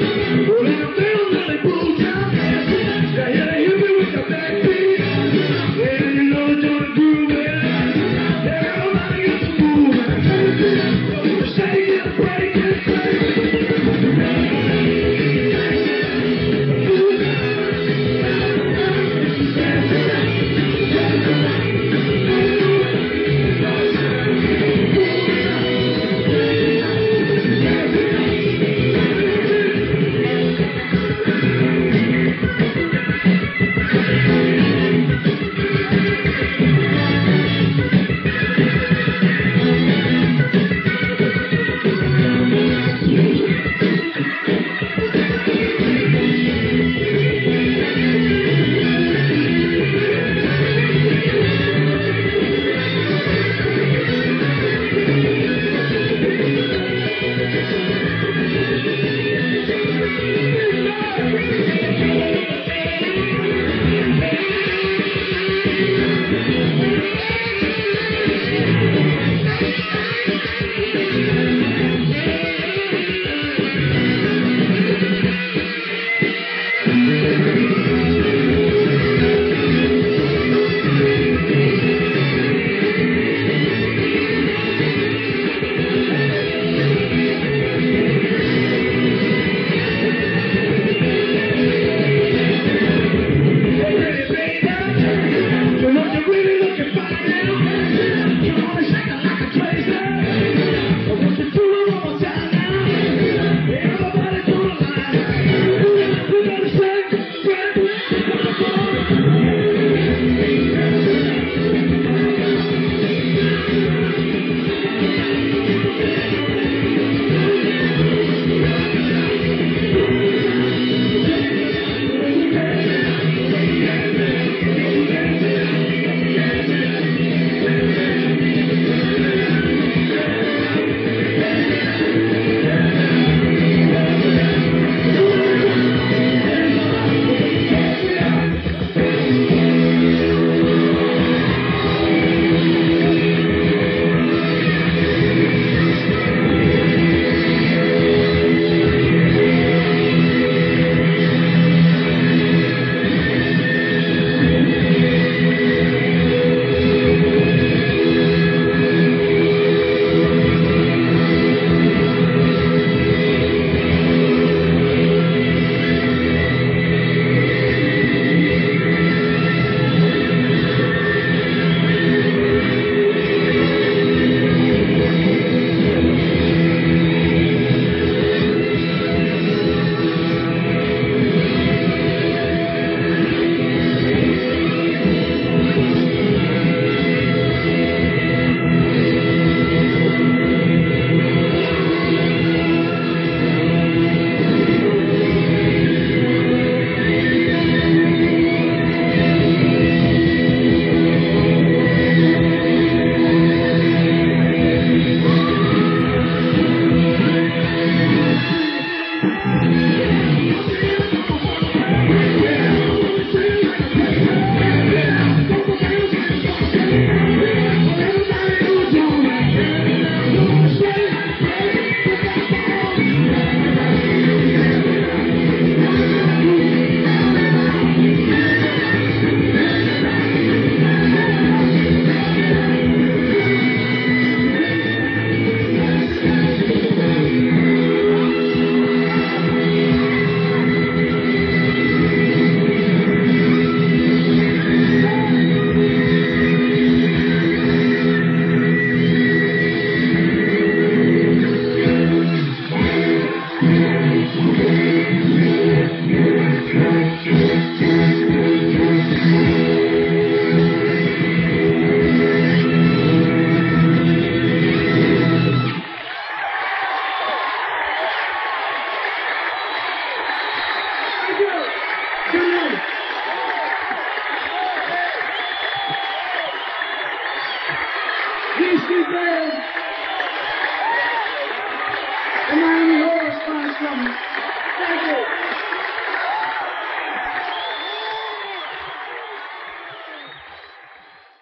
Bye.